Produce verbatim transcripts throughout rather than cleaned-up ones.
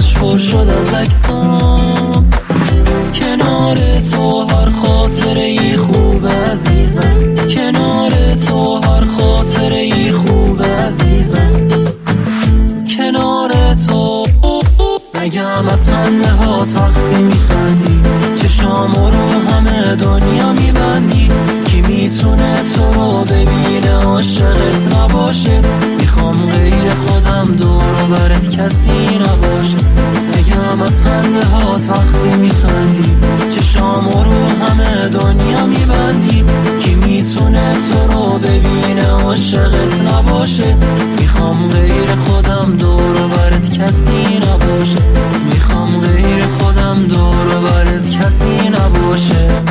همش پر شد از عکسام. کنار تو هر خاطره ای خوب عزیزم، کنار تو هر خاطره ای خوب عزیزم. کنار تو نگم از خنده ها تقسی میخندی، چشامو رو همه دنیا میبندی. کی میتونه تو رو ببینه عاشقت نباشه؟ میخوام غیر خودم دور و برت کسی نباشه. نگم از خنده ها تقسی میخندی، چشامو رو همه دنیا میبندی. کی میتونه تو رو ببینه عاشقت نباشه؟ میخوام غیر خودم دور و برت کسی نباشه. میخوام غیر خودم دور و برت کسی نباشه.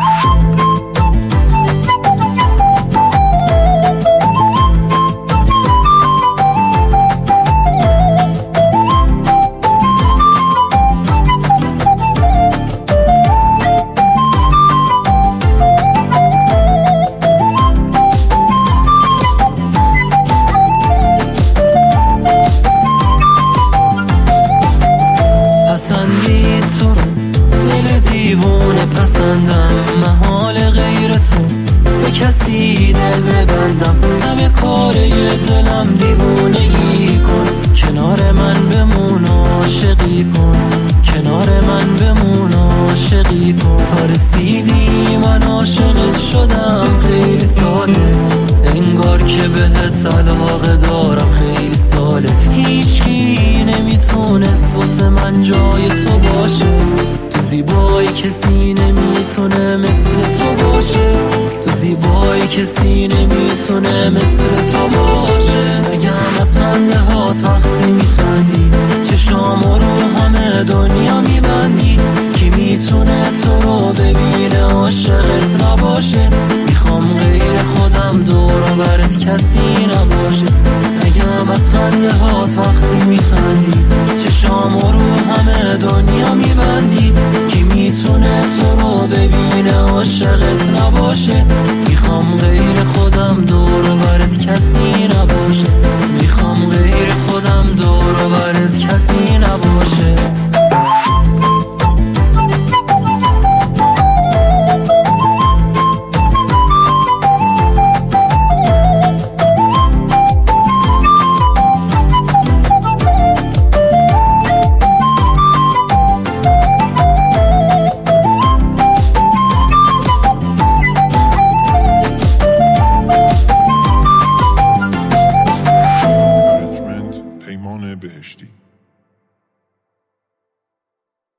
پسندی تو رو دل دیوونه پسندم، محال غیر تو به کسی دل ببندم. همه کاره دلم دیوونگی کن، کنار من بمون عاشقی کن، کنار من بمون عاشقی کن. تا رسیدی من عاشقت شدم خیلی ساله، انگار که بهت علاقه دارم خیلی ساله. هیچکی نمیتونست واسه من جای تو باشه، تو زیبایی کسی نمیتونه مثل تو باشه، تو زیبایی کسی